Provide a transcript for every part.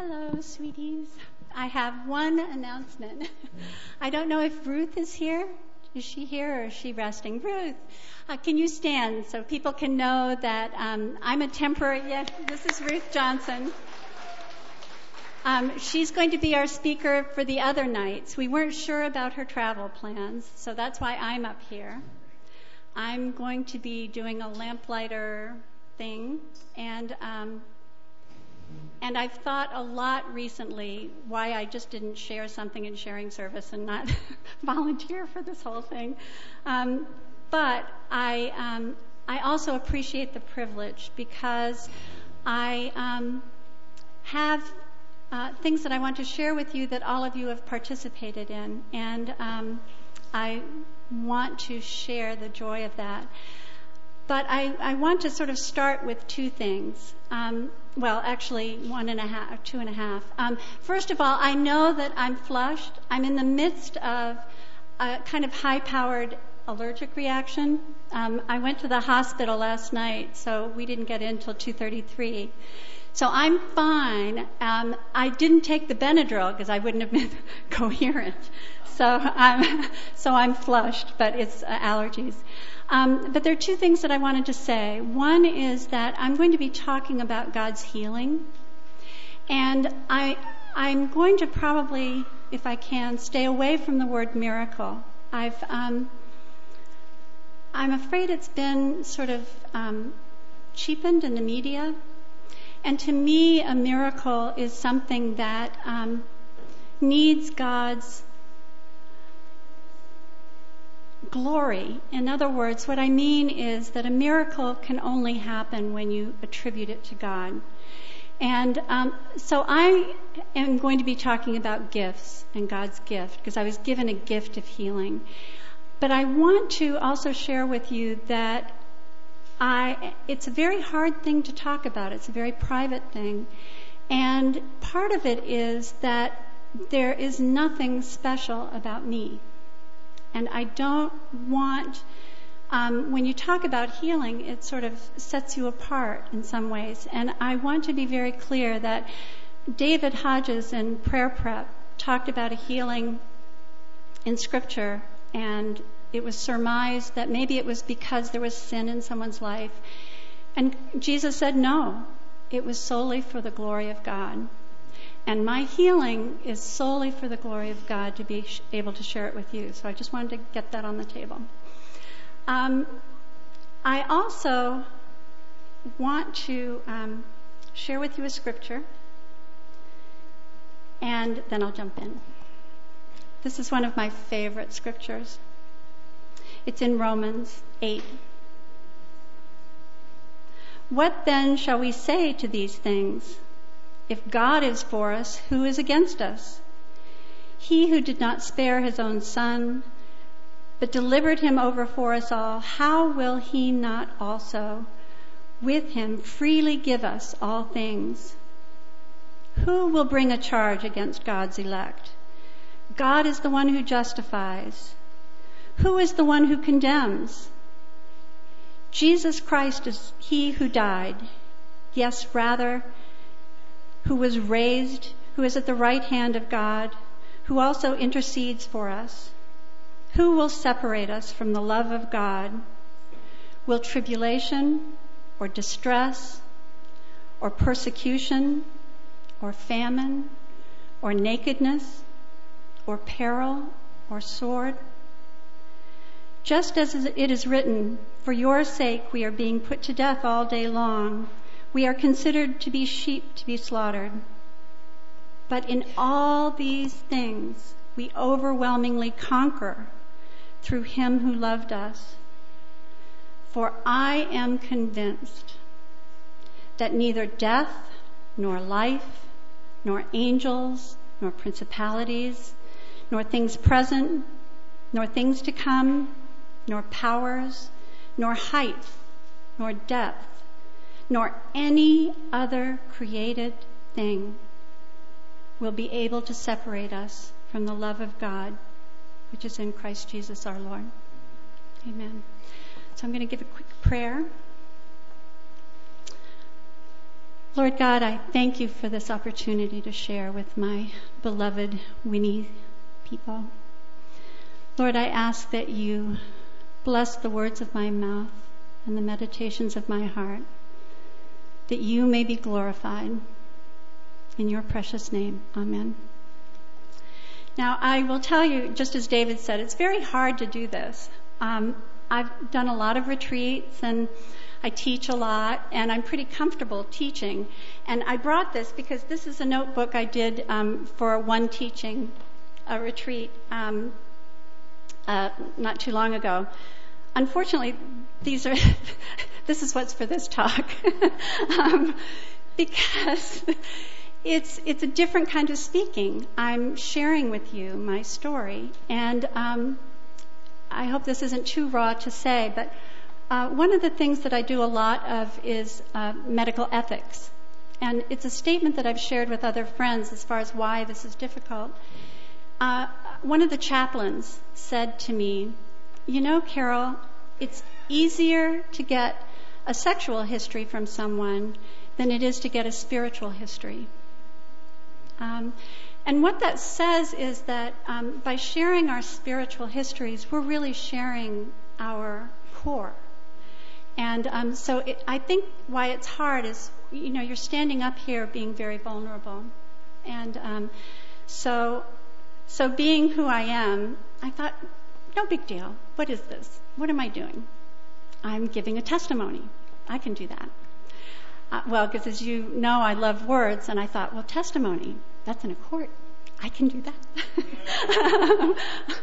Hello, sweeties. I have one announcement. I don't know if Ruth is here. Is she here or is she resting? Ruth, can you stand so people can know that I'm a temporary... Yes, this is Ruth Johnson. She's going to be our speaker for the other nights. We weren't sure about her travel plans, so that's why I'm up here. I'm going to be doing a lamplighter thing, and I've thought a lot recently why I just didn't share something in sharing service and not volunteer for this whole thing. But I also appreciate the privilege because I have things that I want to share with you that all of you have participated in, and I want to share the joy of that. But I want to sort of start with two things. Well, actually, two and a half. First of all, I know that I'm flushed. I'm in the midst of a kind of high-powered allergic reaction. I went to the hospital last night, so we didn't get in till 2:33. So I'm fine. I didn't take the Benadryl because I wouldn't have been coherent. So I'm flushed, but it's allergies. But there are two things that I wanted to say. One is that I'm going to be talking about God's healing. And I'm going to probably, if I can, stay away from the word miracle. I'm afraid it's been sort of cheapened in the media. And to me, a miracle is something that needs God's glory. In other words, what I mean is that a miracle can only happen when you attribute it to God. And so I am going to be talking about gifts and God's gift, because I was given a gift of healing. But I want to also share with you that it's a very hard thing to talk about. It's a very private thing. And part of it is that there is nothing special about me. And I don't want, when you talk about healing, it sort of sets you apart in some ways. And I want to be very clear that David Hodges in Prayer Prep talked about a healing in Scripture, and it was surmised that maybe it was because there was sin in someone's life. And Jesus said, no, it was solely for the glory of God. And my healing is solely for the glory of God to be able to share it with you. So I just wanted to get that on the table. I also want to share with you a scripture, and then I'll jump in. This is one of my favorite scriptures. It's in Romans 8. What then shall we say to these things? If God is for us, who is against us? He who did not spare his own son, but delivered him over for us all, how will he not also with him freely give us all things? Who will bring a charge against God's elect? God is the one who justifies. Who is the one who condemns? Jesus Christ is he who died. Yes, rather, who was raised, who is at the right hand of God, who also intercedes for us. Who will separate us from the love of God? Will tribulation or distress or persecution or famine or nakedness or peril or sword? Just as it is written, for your sake we are being put to death all day long. We are considered to be sheep to be slaughtered. But in all these things we overwhelmingly conquer through him who loved us. For I am convinced that neither death, nor life, nor angels, nor principalities, nor things present, nor things to come, nor powers, nor height, nor depth, nor any other created thing will be able to separate us from the love of God, which is in Christ Jesus our Lord. Amen. So I'm going to give a quick prayer. Lord God, I thank you for this opportunity to share with my beloved Winnie people. Lord, I ask that you bless the words of my mouth and the meditations of my heart, that you may be glorified. In your precious name, amen. Now, I will tell you, just as David said, it's very hard to do this. I've done a lot of retreats, and I teach a lot, and I'm pretty comfortable teaching. And I brought this because this is a notebook I did for one teaching, a retreat, not too long ago. Unfortunately, this is what's for this talk, because it's a different kind of speaking. I'm sharing with you my story, and I hope this isn't too raw to say, but one of the things that I do a lot of is medical ethics. And it's a statement that I've shared with other friends as far as why this is difficult. One of the chaplains said to me, you know, Carol, it's easier to get a sexual history from someone than it is to get a spiritual history. And what that says is that by sharing our spiritual histories, we're really sharing our core. And I think why it's hard is, you know, you're standing up here being very vulnerable. And so being who I am, I thought, no big deal. What is this? What am I doing? I'm giving a testimony. I can do that. Well, because as you know, I love words, and I thought, well, testimony, that's in a court. I can do that.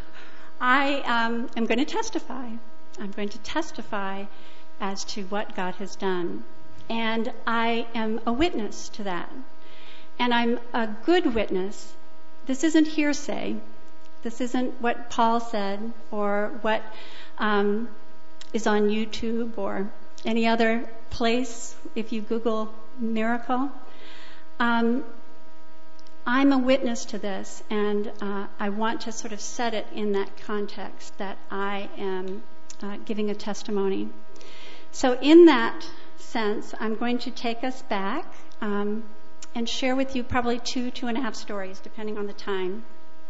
I am going to testify. I'm going to testify as to what God has done. And I am a witness to that. And I'm a good witness. This isn't hearsay. This isn't what Paul said or what is on YouTube or any other place if you Google miracle. I'm a witness to this, and I want to sort of set it in that context that I am giving a testimony. So in that sense, I'm going to take us back and share with you probably 2.5 stories, depending on the time.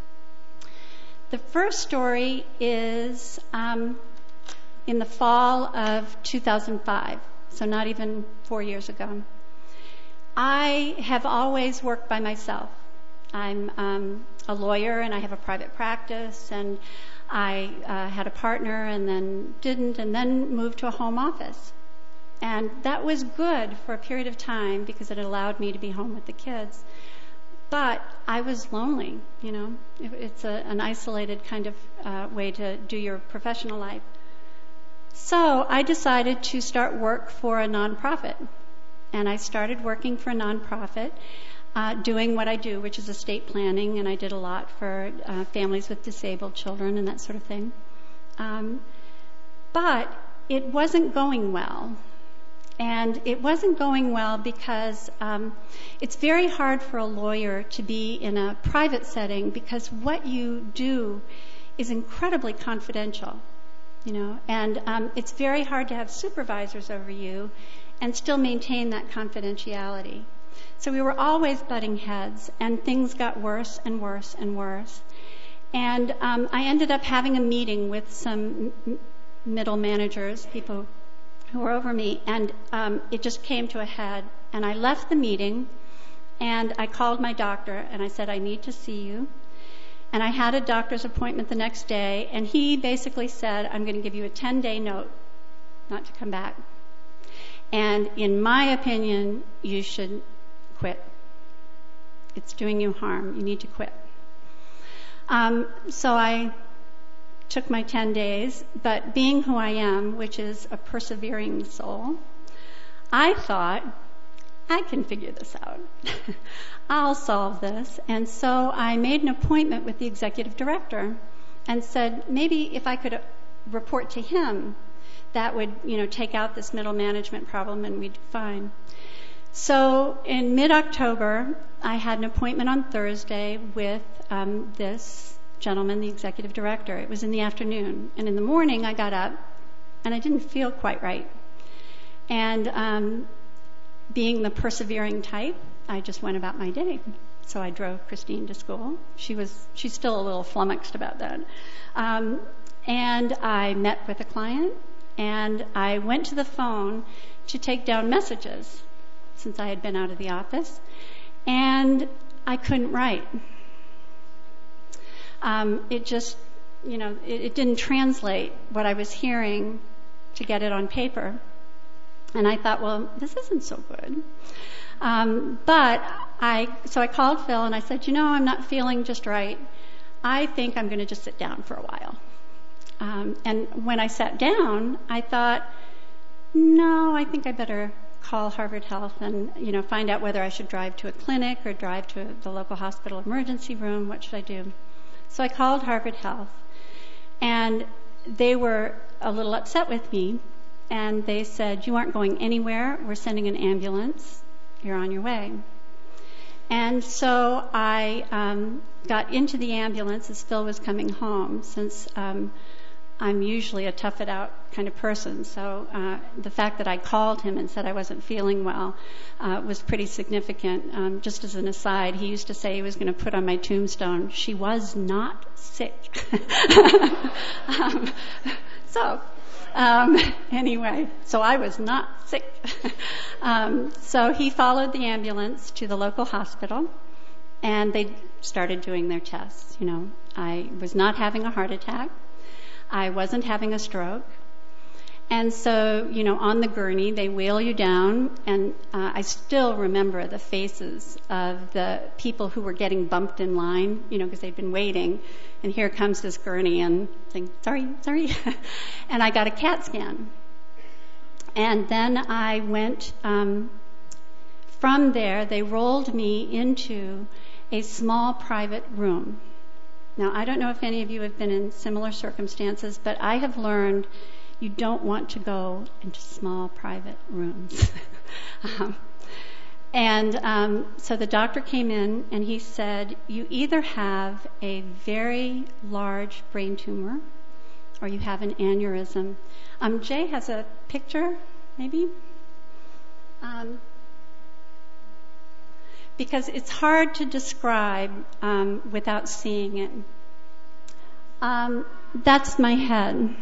The first story is in the fall of 2005, so not even 4 years ago. I have always worked by myself. I'm a lawyer, and I have a private practice, and I had a partner and then didn't, and then moved to a home office. And that was good for a period of time because it allowed me to be home with the kids. But I was lonely, you know. It's an isolated kind of way to do your professional life. So I decided to start work for a nonprofit. And I started working for a nonprofit, doing what I do, which is estate planning, and I did a lot for families with disabled children and that sort of thing. But it wasn't going well. And it wasn't going well because it's very hard for a lawyer to be in a private setting because what you do is incredibly confidential, you know, and it's very hard to have supervisors over you and still maintain that confidentiality. So we were always butting heads, and things got worse and worse and worse. And I ended up having a meeting with some middle managers, people who were over me, and it just came to a head. And I left the meeting, and I called my doctor, and I said, I need to see you. And I had a doctor's appointment the next day, and he basically said, I'm going to give you a 10-day note not to come back. And in my opinion, you should quit. It's doing you harm. You need to quit. So I took my 10 days, but being who I am, which is a persevering soul, I thought, I can figure this out. I'll solve this. And so I made an appointment with the executive director and said, maybe if I could report to him, that would, you know, take out this middle management problem and we'd be fine. So in mid-October, I had an appointment on Thursday with this gentleman, the executive director. It was in the afternoon. And in the morning, I got up, and I didn't feel quite right. And being the persevering type, I just went about my day. So I drove Christine to school. She's still a little flummoxed about that. And I met with a client, and I went to the phone to take down messages since I had been out of the office, and I couldn't write. It just, it didn't translate what I was hearing to get it on paper. And I thought, well, this isn't so good. So I called Phil and I said, I'm not feeling just right. I think I'm going to just sit down for a while. And when I sat down, I thought, no, I think I better call Harvard Health and, find out whether I should drive to a clinic or drive to the local hospital emergency room. What should I do? So I called Harvard Health, and they were a little upset with me. And they said, you aren't going anywhere. We're sending an ambulance. You're on your way. And so I got into the ambulance as Phil was coming home, since I'm usually a tough-it-out kind of person. So the fact that I called him and said I wasn't feeling well was pretty significant. Just as an aside, he used to say he was going to put on my tombstone, she was not sick. Anyway, so I was not sick. So he followed the ambulance to the local hospital, and they started doing their tests. I was not having a heart attack. I wasn't having a stroke. And so, on the gurney, they wheel you down, and I still remember the faces of the people who were getting bumped in line, because they'd been waiting. And here comes this gurney, and saying, sorry. And I got a CAT scan. And then I went, from there, they rolled me into a small private room. Now, I don't know if any of you have been in similar circumstances, but I have learned you don't want to go into small private rooms. So the doctor came in and he said, you either have a very large brain tumor or you have an aneurysm. Jay has a picture, maybe? Because it's hard to describe without seeing it. That's my head.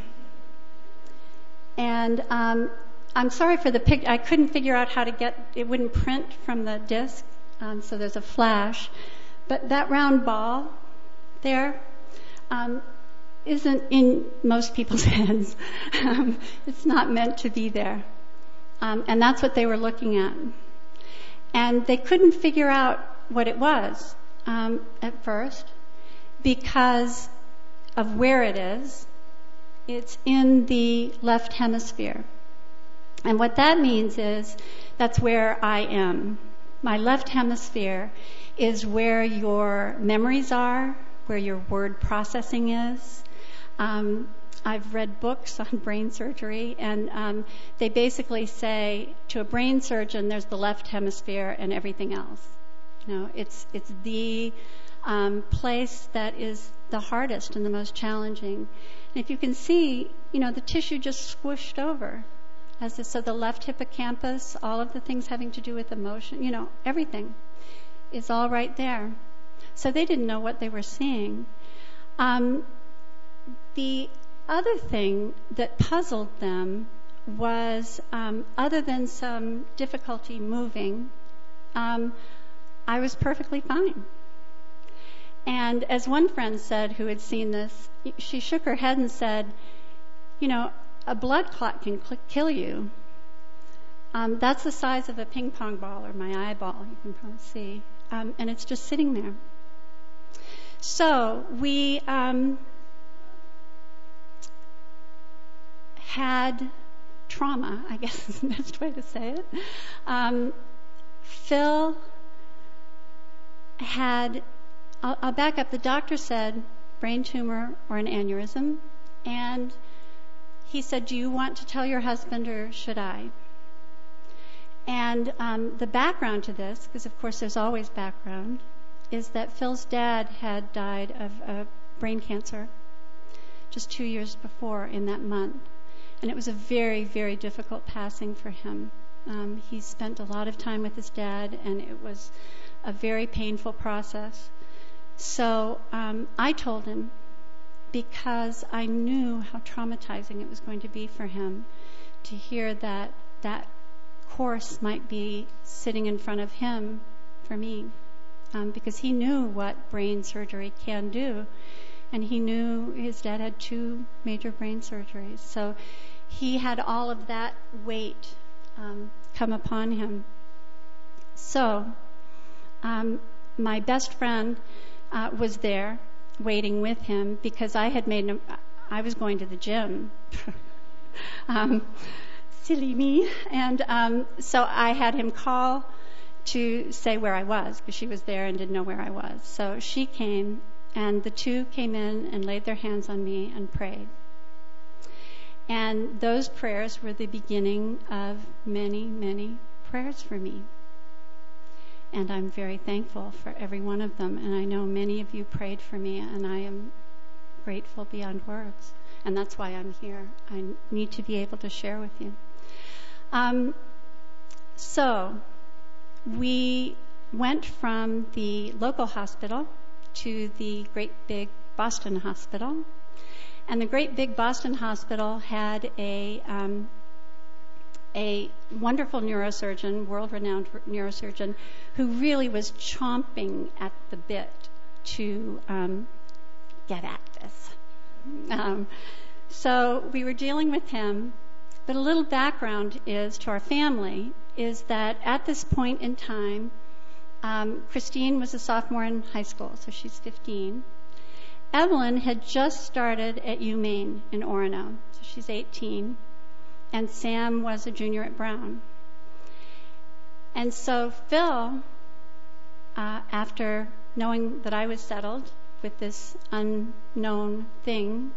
And I'm sorry for the picture. I couldn't figure out how to it wouldn't print from the disc, so there's a flash. But that round ball there isn't in most people's heads. It's not meant to be there. And that's what they were looking at. And they couldn't figure out what it was at first because of where it is. It's in the left hemisphere. And what that means is that's where I am. My left hemisphere is where your memories are, where your word processing is. I've read books on brain surgery, and they basically say to a brain surgeon, there's the left hemisphere and everything else. It's the place that is the hardest and the most challenging. And if you can see, the tissue just squished over. So the left hippocampus, all of the things having to do with emotion, everything is all right there. So they didn't know what they were seeing. The other thing that puzzled them was, other than some difficulty moving, I was perfectly fine. And as one friend said who had seen this, she shook her head and said, a blood clot can kill you. That's the size of a ping pong ball or my eyeball, you can probably see. And it's just sitting there. So we had trauma, I guess is the best way to say it. Phil had, I'll back up, the doctor said brain tumor or an aneurysm, and he said, do you want to tell your husband or should I? And the background to this, because of course there's always background, is that Phil's dad had died of brain cancer just 2 years before in that month. And it was a very, very difficult passing for him. He spent a lot of time with his dad, and it was a very painful process. So I told him, because I knew how traumatizing it was going to be for him to hear that that course might be sitting in front of him for me, because he knew what brain surgery can do, and he knew his dad had 2 major brain surgeries. So he had all of that weight come upon him. So my best friend was there waiting with him, because I was going to the gym. Silly me. And so I had him call to say where I was, because she was there and didn't know where I was. So she came, and the 2 came in and laid their hands on me and prayed. And those prayers were the beginning of many, many prayers for me. And I'm very thankful for every one of them. And I know many of you prayed for me, and I am grateful beyond words. And that's why I'm here. I need to be able to share with you. So we went from the local hospital to the great big Boston hospital. And the great big Boston hospital had a wonderful neurosurgeon, world-renowned neurosurgeon, who really was chomping at the bit to get at this. So we were dealing with him. But a little background is to our family is that at this point in time, Christine was a sophomore in high school, so she's 15. Evelyn had just started at UMaine in Orono, so she's 18. And Sam was a junior at Brown. And so Phil, after knowing that I was settled with this unknown thing,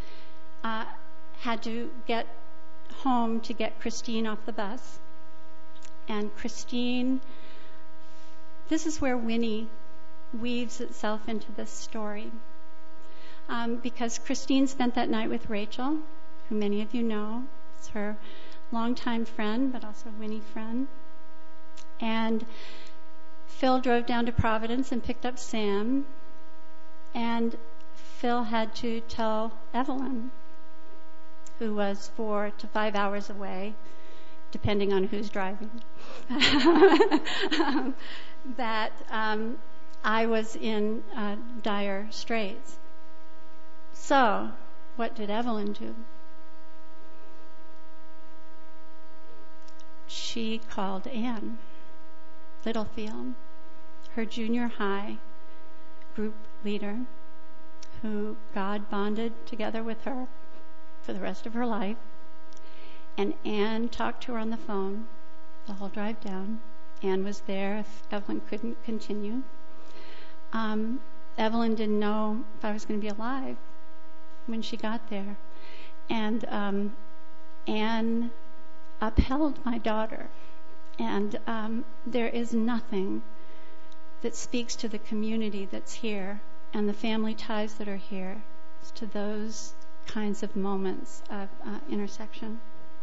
had to get home to get Christine off the bus. And Christine, this is where Winnie weaves itself into this story. Because Christine spent that night with Rachel, who many of you know. It's her longtime friend, but also Winnie friend. And Phil drove down to Providence and picked up Sam. And Phil had to tell Evelyn, who was 4 to 5 hours away, depending on who's driving, that I was in dire straits. So, what did Evelyn do? She called Anne Littlefield, her junior high group leader, who God bonded together with her for the rest of her life. And Anne talked to her on the phone the whole drive down. Anne was there if Evelyn couldn't continue. Evelyn didn't know if I was going to be alive when she got there. And Anne upheld my daughter. And there is nothing that speaks to the community that's here and the family ties that are here to those kinds of moments of intersection.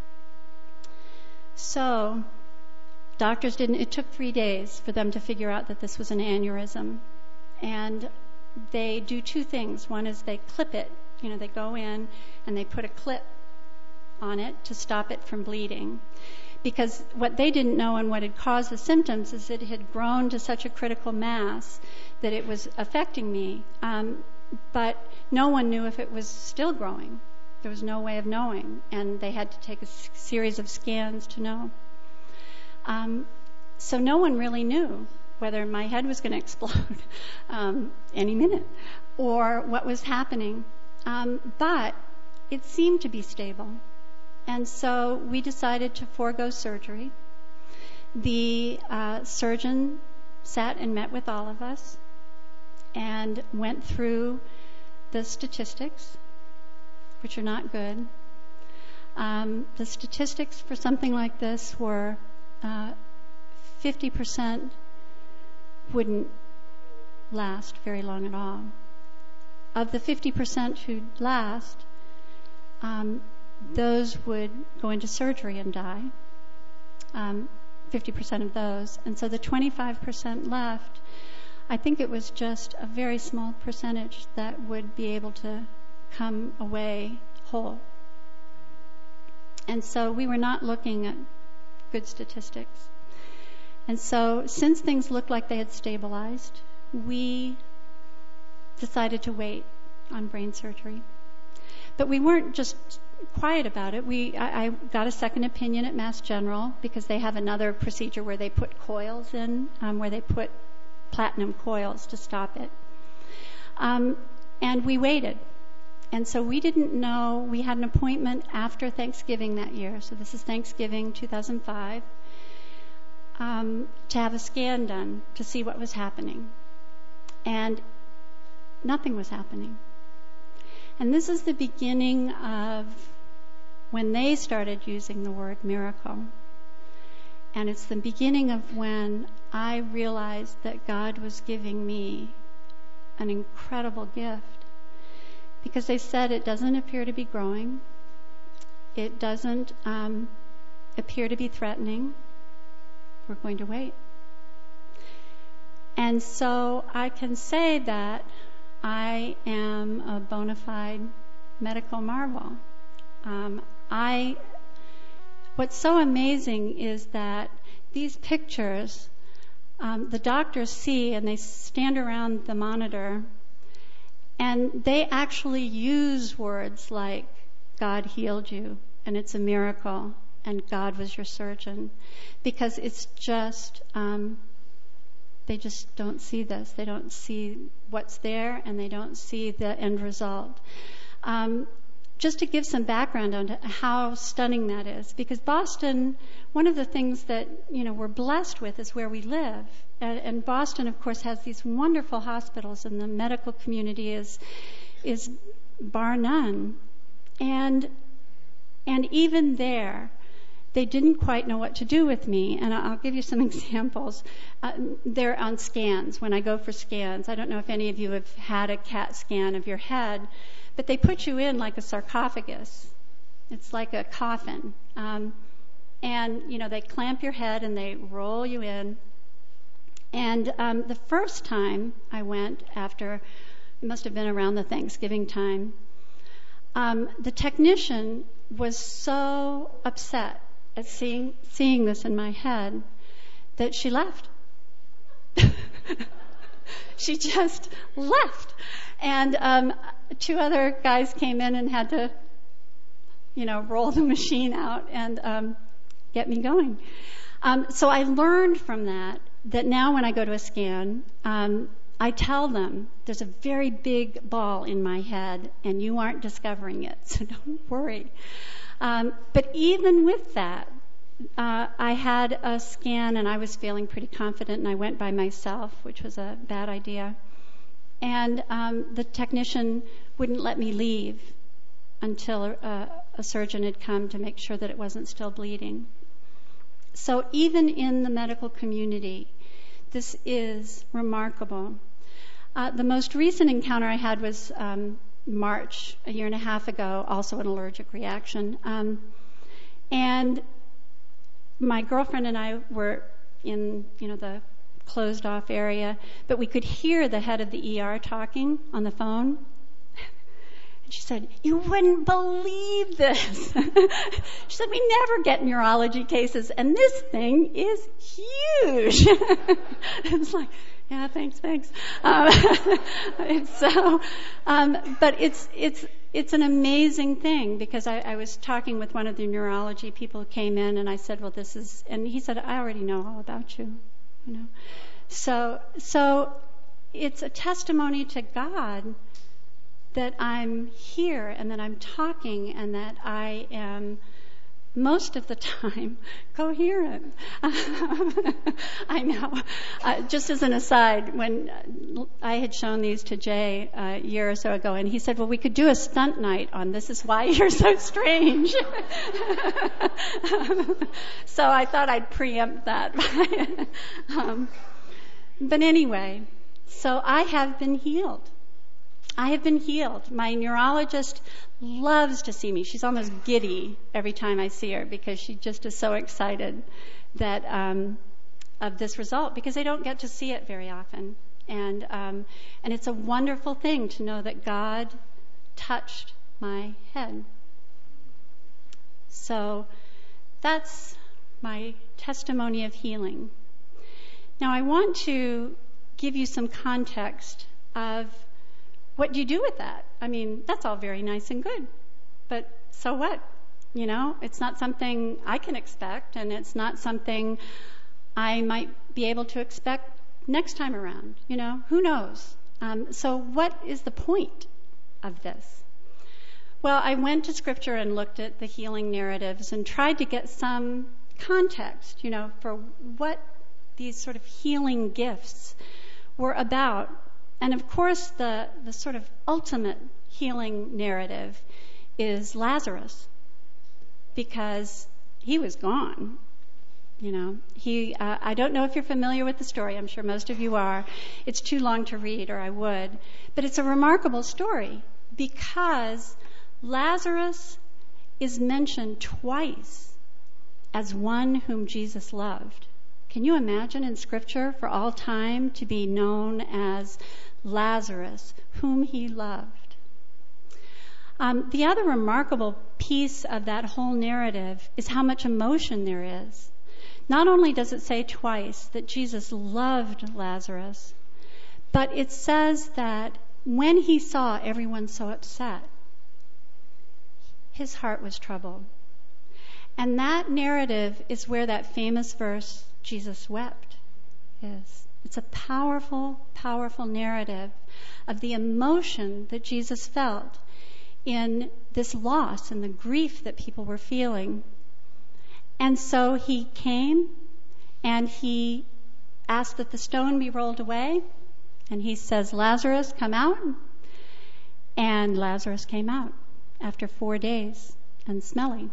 So doctors it took 3 days for them to figure out that this was an aneurysm. And they do 2 things. One is they clip it. They go in and they put a clip on it to stop it from bleeding. Because what they didn't know and what had caused the symptoms is it had grown to such a critical mass that it was affecting me. But no one knew if it was still growing. There was no way of knowing, and they had to take a series of scans to know. So no one really knew whether my head was going to explode any minute or what was happening. But it seemed to be stable. And so we decided to forego surgery. The surgeon sat and met with all of us and went through the statistics, which are not good. The statistics for something like this were 50% wouldn't last very long at all. Of the 50% who'd last, those would go into surgery and die. 50% of those. And so the 25% left, I think it was just a very small percentage that would be able to come away whole. And so we were not looking at good statistics. And so since things looked like they had stabilized, we decided to wait on brain surgery. But we weren't just quiet about it. I got a second opinion at Mass General because they have another procedure where they put coils in, where they put platinum coils to stop it. And we waited. And so we didn't know. We had an appointment after Thanksgiving that year. So this is Thanksgiving 2005. To have a scan done to see what was happening. And nothing was happening. And this is the beginning of when they started using the word miracle. And it's the beginning of when I realized that God was giving me an incredible gift. Because they said it doesn't appear to be growing. It doesn't appear to be threatening. We're going to wait. And so I can say that I am a bona fide medical marvel. What's so amazing is that these pictures, the doctors see and they stand around the monitor and they actually use words like God healed you and it's a miracle and God was your surgeon, because it's just they just don't see this. They don't see what's there, and they don't see the end result. Just to give some background on how stunning that is, because Boston, one of the things that we're blessed with is where we live, and Boston, of course, has these wonderful hospitals, and the medical community is bar none, and even there, they didn't quite know what to do with me. And I'll give you some examples. They're on scans. When I go for scans, I don't know if any of you have had a CAT scan of your head, but they put you in like a sarcophagus. It's like a coffin. And, they clamp your head and they roll you in. And the first time I went, after, it must have been around the Thanksgiving time, the technician was so upset at seeing this in my head that she left. She just left. And two other guys came in and had to, roll the machine out and get me going. So I learned from that now when I go to a scan, I tell them there's a very big ball in my head and you aren't discovering it, so don't worry. But even with that, I had a scan and I was feeling pretty confident, and I went by myself, which was a bad idea. And the technician wouldn't let me leave until a surgeon had come to make sure that it wasn't still bleeding. So even in the medical community, this is remarkable. The most recent encounter I had was March, a year and a half ago, also an allergic reaction. And my girlfriend and I were in, the closed off area, but we could hear the head of the ER talking on the phone. And she said, "You wouldn't believe this." She said, "We never get neurology cases, and this thing is huge." It's like, yeah, thanks. But it's an amazing thing, because I was talking with one of the neurology people who came in, and I said, well, and he said, "I already know all about you, So it's a testimony to God that I'm here and that I'm talking and that I am most of the time coherent. I know. Just as an aside, when I had shown these to Jay a year or so ago, and he said, well, we could do a stunt night on This Is Why You're So Strange. So I thought I'd preempt that. But anyway, so I have been healed. I have been healed. My neurologist loves to see me. She's almost giddy every time I see her because she just is so excited that of this result, because they don't get to see it very often. And it's a wonderful thing to know that God touched my head. So that's my testimony of healing. Now I want to give you some context of what do you do with that? I mean, that's all very nice and good, but so what? You know, it's not something I can expect, and it's not something I might be able to expect next time around. You know, who knows? So what is the point of this? Well, I went to Scripture and looked at the healing narratives and tried to get some context, you know, for what these sort of healing gifts were about. And of course, the sort of ultimate healing narrative is Lazarus, because he was gone. You know, I don't know if you're familiar with the story. I'm sure most of you are. It's too long to read, or I would. But it's a remarkable story because Lazarus is mentioned twice as one whom Jesus loved. Can you imagine in Scripture for all time to be known as Lazarus, whom he loved? The other remarkable piece of that whole narrative is how much emotion there is. Not only does it say twice that Jesus loved Lazarus, but it says that when he saw everyone so upset, his heart was troubled. And that narrative is where that famous verse, Jesus wept, is. It's a powerful, powerful narrative of the emotion that Jesus felt in this loss and the grief that people were feeling. And so he came and he asked that the stone be rolled away. And he says, Lazarus, come out. And Lazarus came out after 4 days and smelly.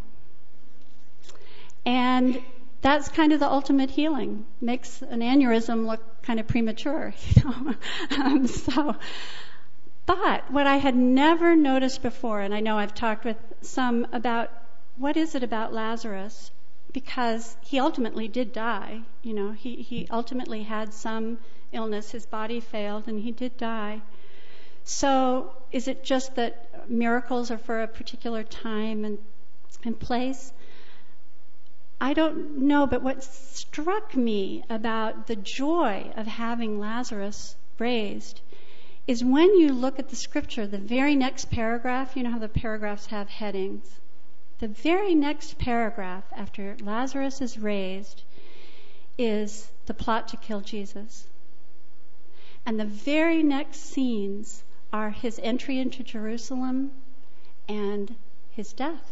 And that's kind of the ultimate healing. Makes an aneurysm look kind of premature, you know. But what I had never noticed before, and I know I've talked with some about what is it about Lazarus, because he ultimately did die. You know, he ultimately had some illness. His body failed, and he did die. So is it just that miracles are for a particular time and place? I don't know, but what struck me about the joy of having Lazarus raised is when you look at the Scripture, the very next paragraph, you know how the paragraphs have headings. The very next paragraph after Lazarus is raised is the plot to kill Jesus. And the very next scenes are his entry into Jerusalem and his death.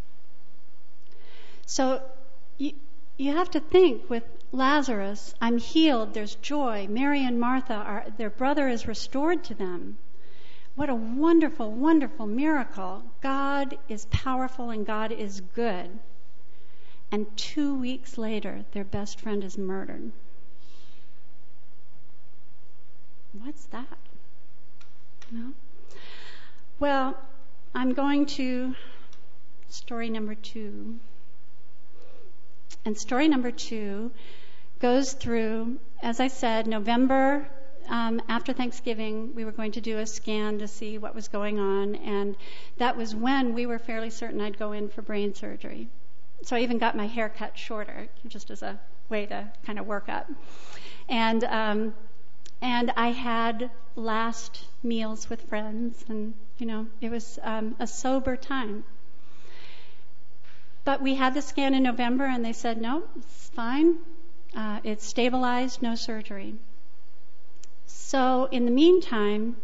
So you have to think with Lazarus, I'm healed, there's joy. Mary and Martha, their brother is restored to them. What a wonderful, wonderful miracle. God is powerful and God is good. And 2 weeks later, their best friend is murdered. What's that? No? Well, I'm going to story number 2. And story number 2 goes through, as I said, November. After Thanksgiving, we were going to do a scan to see what was going on, and that was when we were fairly certain I'd go in for brain surgery. So I even got my hair cut shorter, just as a way to kind of work up. And I had last meals with friends, and, you know, it was a sober time. But we had the scan in November, and they said, no, it's fine. It's stabilized, no surgery. So in the meantime,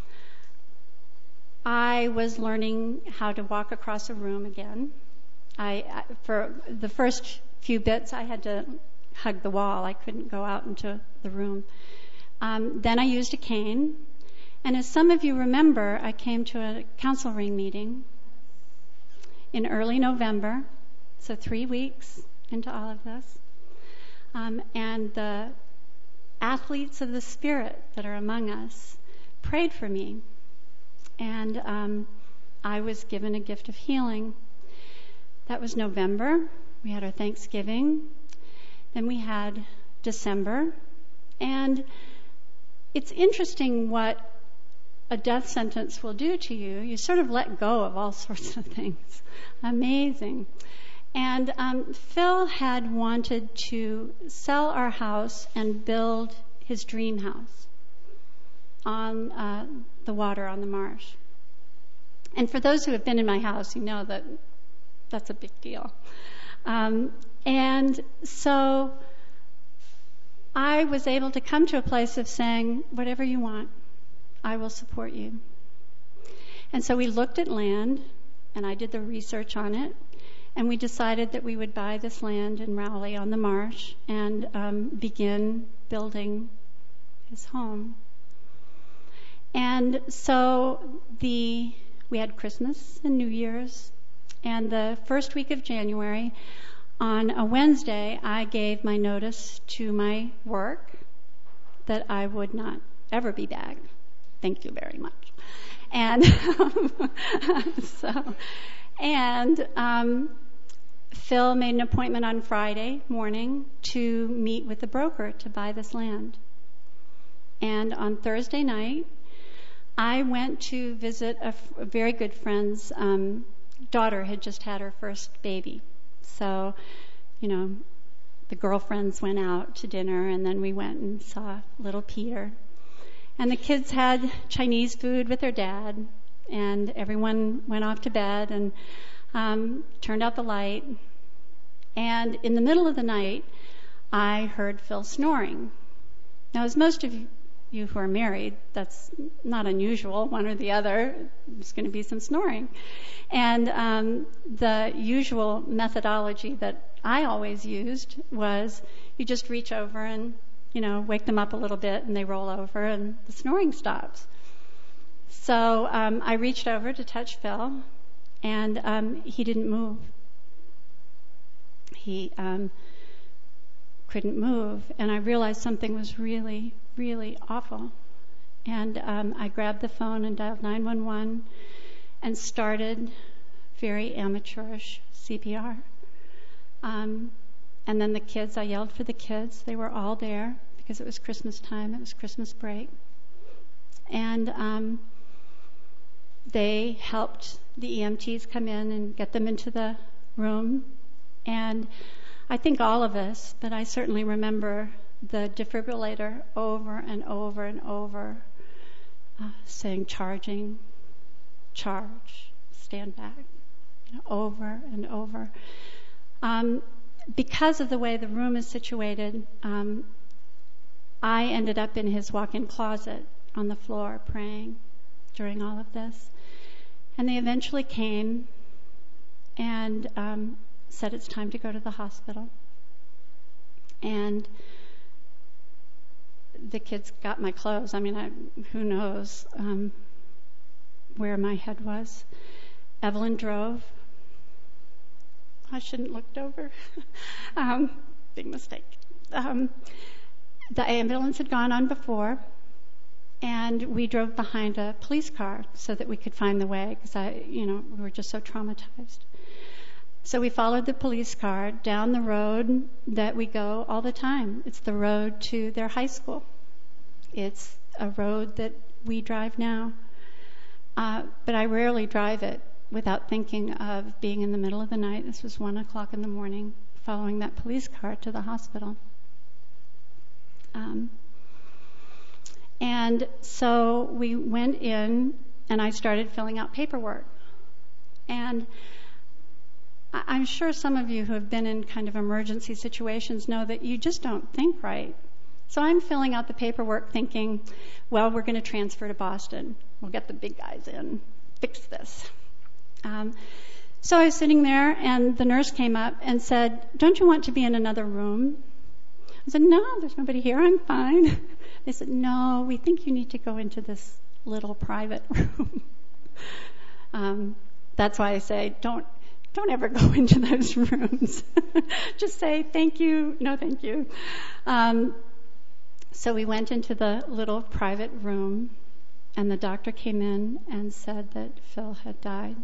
I was learning how to walk across a room again. For the first few bits, I had to hug the wall. I couldn't go out into the room. Then I used a cane. And as some of you remember, I came to a council ring meeting in early November, so 3 weeks into all of this. And the athletes of the Spirit that are among us prayed for me. and I was given a gift of healing. That was November. We had our Thanksgiving. Then we had December. And it's interesting what a death sentence will do to you. You sort of let go of all sorts of things. Amazing. And Phil had wanted to sell our house and build his dream house on the water on the marsh. And for those who have been in my house, you know that that's a big deal. And so I was able to come to a place of saying, whatever you want, I will support you. And so we looked at land, and I did the research on it, and we decided that we would buy this land in Rowley on the marsh and begin building his home. And so we had Christmas and New Year's, and the first week of January, on a Wednesday, I gave my notice to my work that I would not ever be back. Thank you very much. And Phil made an appointment on Friday morning to meet with the broker to buy this land. And on Thursday night, I went to visit a very good friend's daughter had just had her first baby. So, the girlfriends went out to dinner, and then we went and saw little Peter. And the kids had Chinese food with their dad, and everyone went off to bed and turned out the light. And in the middle of the night, I heard Phil snoring. Now, as most of you who are married, that's not unusual. One or the other, there's going to be some snoring. And the usual methodology that I always used was you just reach over and, wake them up a little bit, and they roll over, and the snoring stops. So I reached over to touch Phil, and he didn't move. He couldn't move, and I realized something was really, really awful. And I grabbed the phone and dialed 911 and started very amateurish CPR. And then the kids, I yelled for the kids. They were all there because it was Christmas time. It was Christmas break. And they helped the EMTs come in and get them into the room. And I think all of us, but I certainly remember the defibrillator over and over and over saying, charging, charge, stand back, over and over. Because of the way the room is situated, I ended up in his walk-in closet on the floor praying during all of this. And they eventually came and said it's time to go to the hospital. And the kids got my clothes. I mean, who knows where my head was. Evelyn drove. I shouldn't have looked over. Big mistake. The ambulance had gone on before, and we drove behind a police car so that we could find the way, because we were just so traumatized. So we followed the police car down the road that we go all the time. It's the road to their high school. It's a road that we drive now. But I rarely drive it without thinking of being in the middle of the night. This was 1:00 in the morning, following that police car to the hospital. And so we went in, and I started filling out paperwork. And I'm sure some of you who have been in kind of emergency situations know that you just don't think right. So I'm filling out the paperwork thinking, well, we're going to transfer to Boston. We'll get the big guys in, fix this. So I was sitting there, and the nurse came up and said, don't you want to be in another room? I said, no, there's nobody here. I'm fine. They said, no, we think you need to go into this little private room. That's why I say, don't ever go into those rooms. Just say, thank you, no thank you. So we went into the little private room, And the doctor came in and said that Phil had died.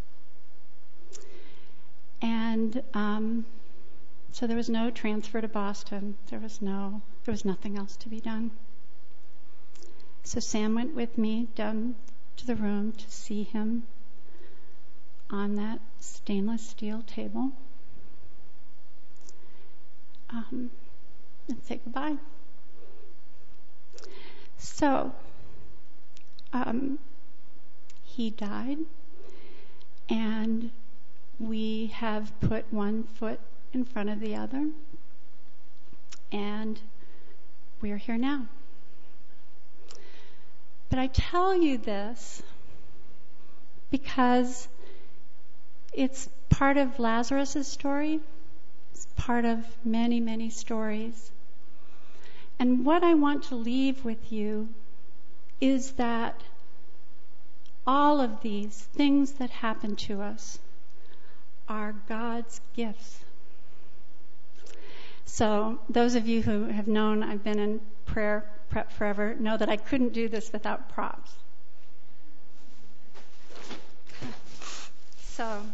And so there was no transfer to Boston. There was nothing else to be done. So Sam went with me down to the room to see him on that stainless steel table and say goodbye. So he died, and we have put one foot in front of the other, and we're here now. But I tell you this because it's part of Lazarus' story. It's part of many, many stories. And what I want to leave with you is that all of these things that happen to us are God's gifts. So those of you who have known I've been in prayer prep forever know that I couldn't do this without props. So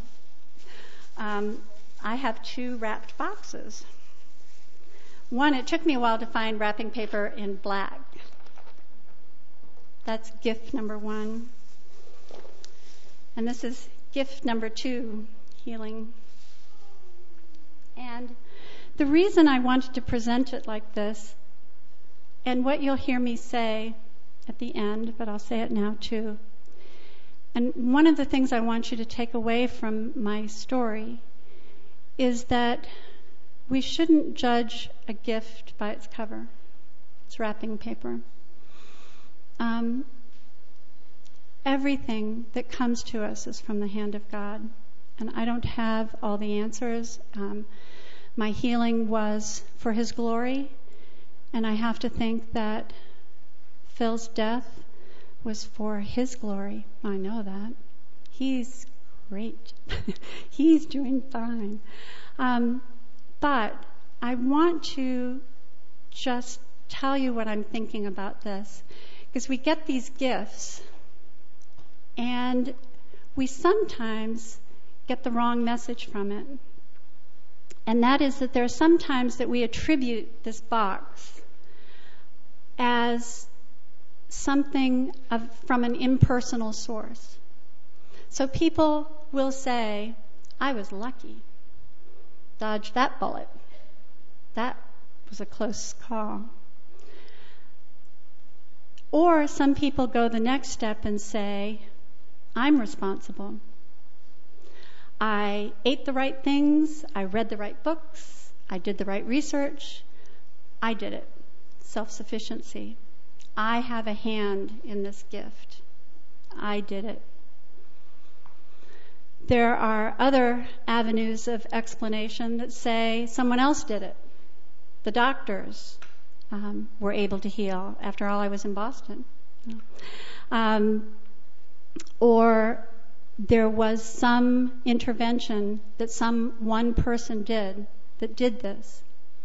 I have 2 wrapped boxes. One, it took me a while to find wrapping paper in black. That's gift number 1. And this is gift number 2, healing. And the reason I wanted to present it like this, and what you'll hear me say at the end, but I'll say it now too. And one of the things I want you to take away from my story is that we shouldn't judge a gift by its cover, its wrapping paper. Everything that comes to us is from the hand of God. And I don't have all the answers. My healing was for His glory. And I have to think that Phil's death was for His glory. I know that. He's great. He's doing fine. But I want to just tell you what I'm thinking about this. Because we get these gifts, and we sometimes get the wrong message from it. And that is that there are some times that we attribute this box as something from an impersonal source. So people will say, I was lucky. Dodged that bullet. That was a close call. Or some people go the next step and say, I'm responsible. I ate the right things. I read the right books. I did the right research. I did it. Self-sufficiency. I have a hand in this gift. I did it. There are other avenues of explanation that say someone else did it. The doctors were able to heal. After all, I was in Boston. Or there was some intervention that one person did that did this.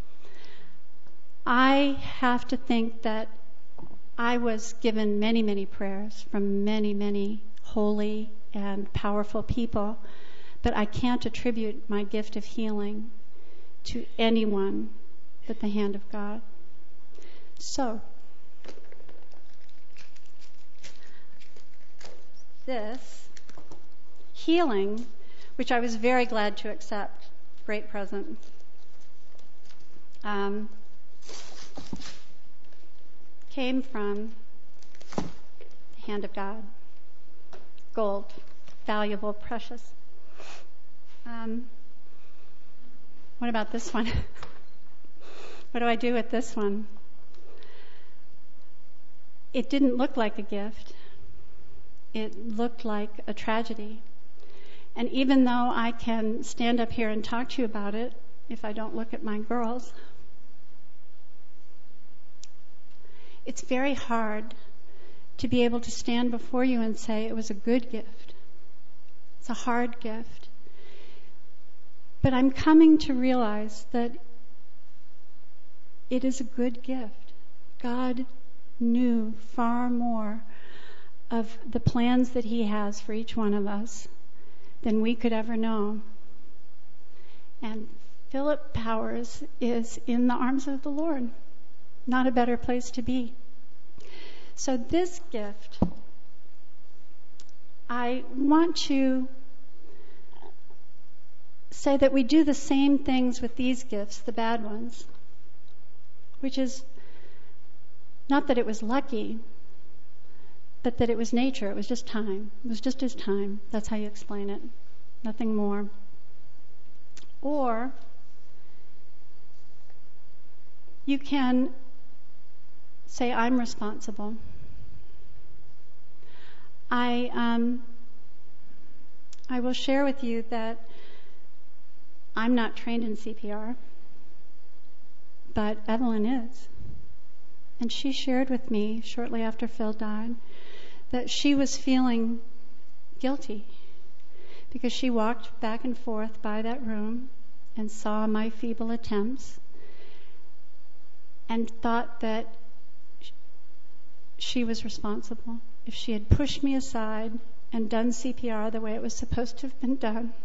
I have to think that I was given many, many prayers from many, many holy and powerful people, but I can't attribute my gift of healing to anyone but the hand of God. So, this healing, which I was very glad to accept, great present, came from the hand of God. Gold, valuable, precious. What about this one? What do I do with this one? It didn't look like a gift. It looked like a tragedy. And even though I can stand up here and talk to you about it, if I don't look at my girls, it's very hard to be able to stand before you and say it was a good gift. It's a hard gift. But I'm coming to realize that it is a good gift. God knew far more of the plans that He has for each one of us than we could ever know. And Philip Powers is in the arms of the Lord. Not a better place to be. So this gift, I want to say that we do the same things with these gifts, the bad ones, which is not that it was lucky, but that it was nature. It was just time. It was just His time. That's how you explain it. Nothing more. Or you can say, I'm responsible. I will share with you that I'm not trained in CPR, but Evelyn is. And she shared with me shortly after Phil died that she was feeling guilty because she walked back and forth by that room and saw my feeble attempts and thought that she was responsible. If she had pushed me aside and done CPR the way it was supposed to have been done,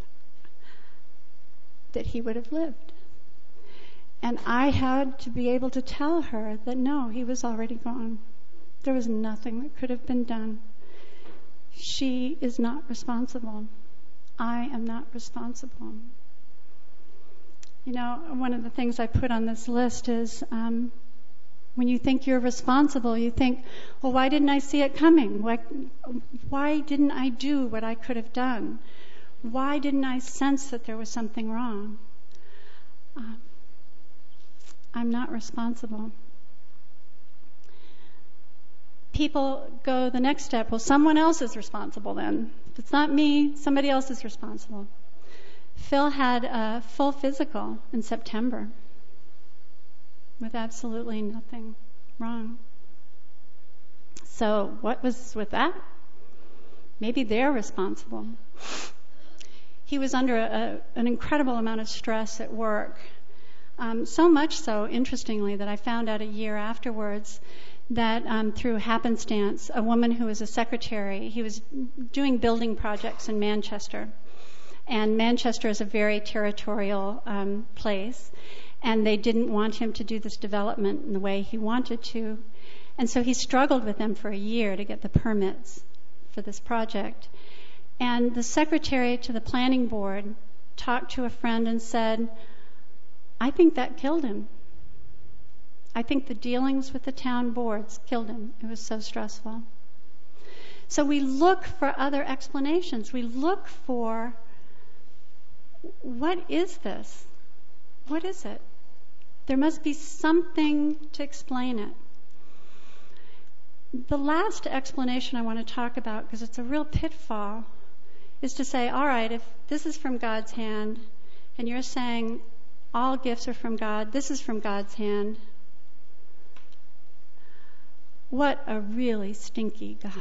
that he would have lived. And I had to be able to tell her that no, he was already gone. There was nothing that could have been done. She is not responsible. I am not responsible. You know, one of the things I put on this list is when you think you're responsible, you think, well, why didn't I see it coming? Why didn't I do what I could have done? Why didn't I sense that there was something wrong? I'm not responsible. People go the next step. Well, someone else is responsible then. If it's not me, somebody else is responsible. Phil had a full physical in September with absolutely nothing wrong. So what was with that? Maybe they're responsible. He was under an incredible amount of stress at work. So much so, interestingly, that I found out a year afterwards that through happenstance, a woman who was a secretary, he was doing building projects in Manchester. And Manchester is a very territorial place. And they didn't want him to do this development in the way he wanted to. And so he struggled with them for a year to get the permits for this project. And the secretary to the planning board talked to a friend and said, I think that killed him. I think the dealings with the town boards killed him. It was so stressful. So we look for other explanations. We look for, what is this? What is it? There must be something to explain it. The last explanation I want to talk about, because it's a real pitfall, is to say, all right, if this is from God's hand, and you're saying all gifts are from God, this is from God's hand, what a really stinky God.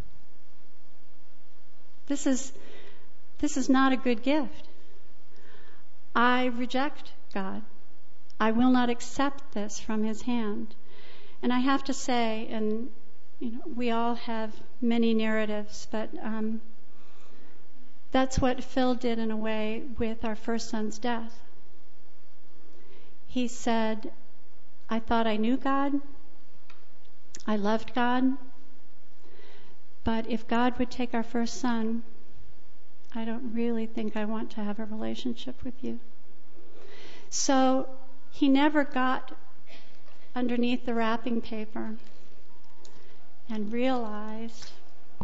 This is not a good gift. I reject God. I will not accept this from His hand. And I have to say, and we all have many narratives, but that's what Phil did in a way with our first son's death. He said, I thought I knew God. I loved God. But if God would take our first son, I don't really think I want to have a relationship with you. So he never got underneath the wrapping paper and realized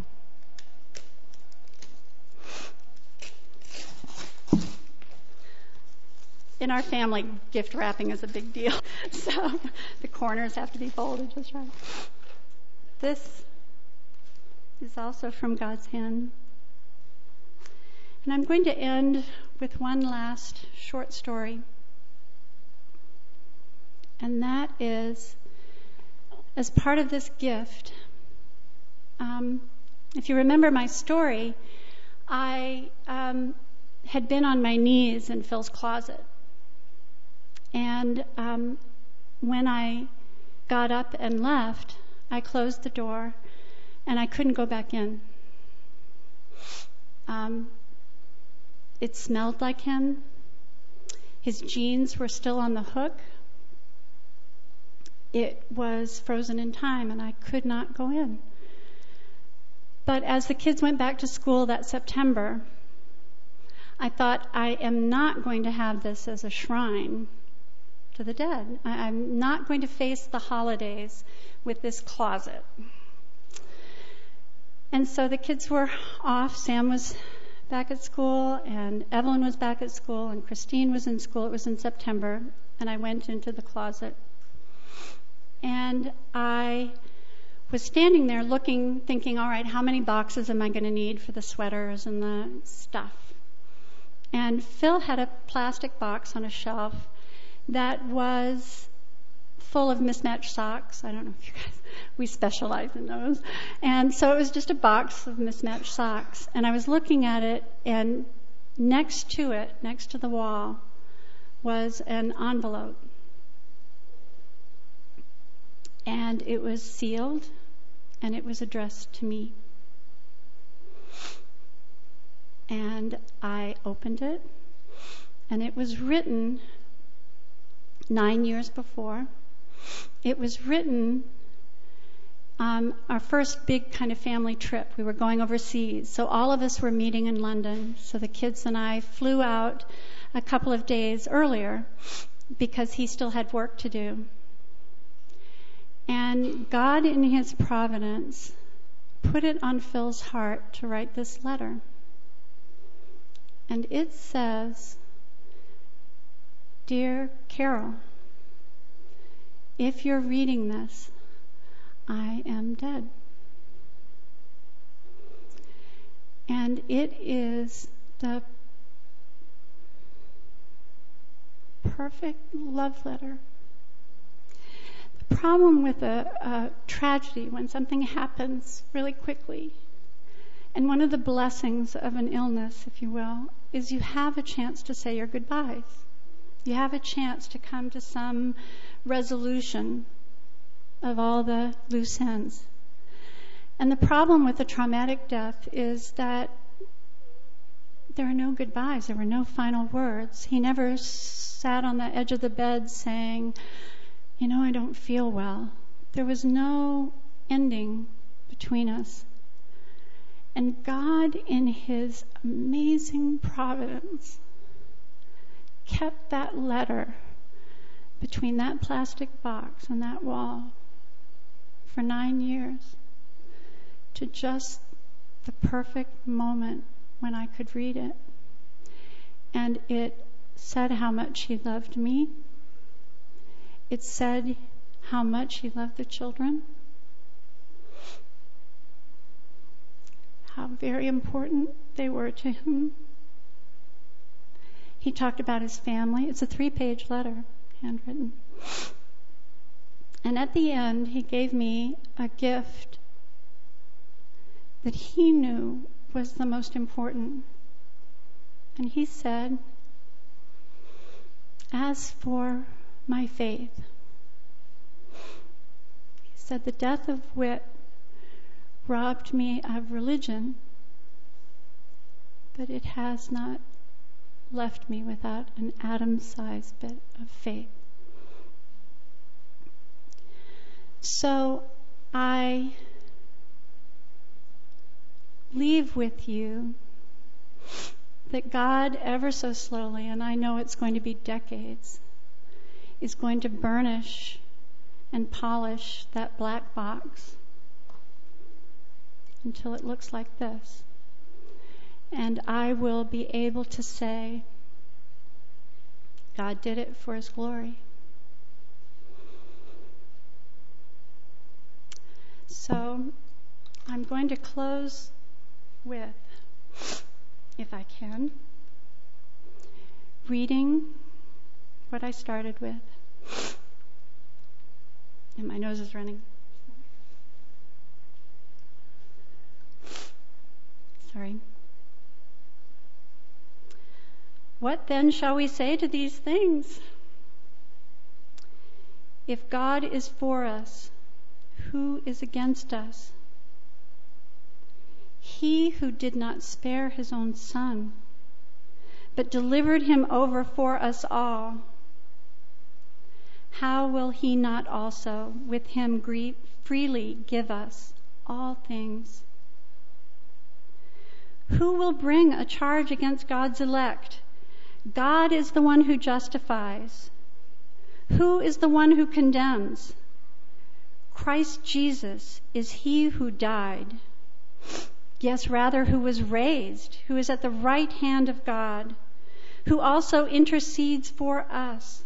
in our family, gift wrapping is a big deal. So the corners have to be folded just right. This is also from God's hand. And I'm going to end with one last short story. And that is, as part of this gift, if you remember my story, I had been on my knees in Phil's closet. And when I got up and left, I closed the door and I couldn't go back in. It smelled like him. His jeans were still on the hook. It was frozen in time, and I could not go in. But as the kids went back to school that September, I thought, I am not going to have this as a shrine to the dead. I'm not going to face the holidays with this closet. And so the kids were off. Sam was back at school, and Evelyn was back at school, and Christine was in school. It was in September, and I went into the closet. And I was standing there looking, thinking, all right, how many boxes am I going to need for the sweaters and the stuff? And Phil had a plastic box on a shelf that was full of mismatched socks. I don't know if you guys, we specialize in those. And so it was just a box of mismatched socks. And I was looking at it, and next to it, next to the wall, was an envelope. And it was sealed, and it was addressed to me. And I opened it, and it was written 9 years before. It was written our first big kind of family trip. We were going overseas, so all of us were meeting in London. So the kids and I flew out a couple of days earlier because he still had work to do. And God, in his providence, put it on Phil's heart to write this letter. And it says, "Dear Carol, if you're reading this, I am dead." And it is the perfect love letter. The problem with a tragedy, when something happens really quickly, and one of the blessings of an illness, if you will, is you have a chance to say your goodbyes. You have a chance to come to some resolution of all the loose ends. And the problem with a traumatic death is that there are no goodbyes. There were no final words. He never sat on the edge of the bed saying, I don't feel well. There was no ending between us. And God, in his amazing providence, kept that letter between that plastic box and that wall for 9 years to just the perfect moment when I could read it. And it said how much he loved me. It said how much he loved the children. How very important they were to him. He talked about his family. It's a 3-page letter, handwritten. And at the end, he gave me a gift that he knew was the most important. And he said, "As for my faith," he said, "the death of Whit robbed me of religion, but it has not left me without an atom-sized bit of faith." So I leave with you that God, ever so slowly, and I know it's going to be decades, is going to burnish and polish that black box until it looks like this. And I will be able to say, God did it for his glory. So I'm going to close with, if I can, reading what I started with. And my nose is running. Sorry. "What then shall we say to these things? If God is for us, who is against us? he who did not spare his own son, but delivered him over for us all, how will he not also with him freely give us all things? Who will bring a charge against God's elect? God is the one who justifies. Who is the one who condemns? Christ Jesus is he who died. Yes, rather, who was raised, who is at the right hand of God, who also intercedes for us.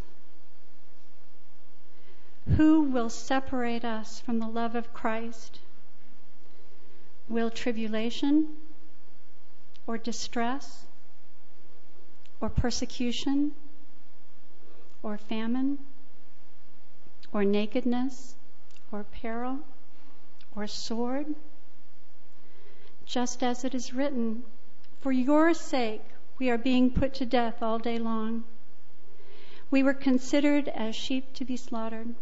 Who will separate us from the love of Christ? Will tribulation, or distress, or persecution, or famine, or nakedness, or peril, or sword? Just as it is written, for your sake we are being put to death all day long. We were considered as sheep to be slaughtered.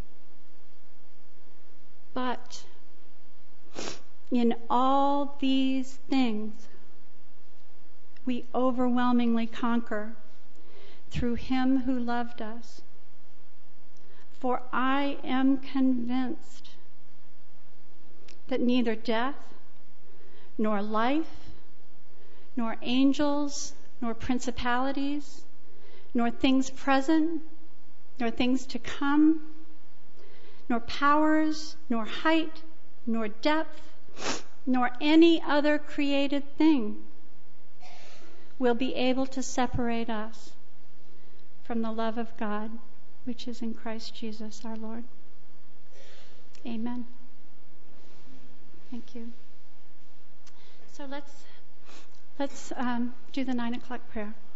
But in all these things we overwhelmingly conquer through him who loved us. For I am convinced that neither death, nor life, nor angels, nor principalities, nor things present, nor things to come, nor powers, nor height, nor depth, nor any other created thing will be able to separate us from the love of God, which is in Christ Jesus our Lord. Amen. Thank you. So let's do the 9 o'clock prayer.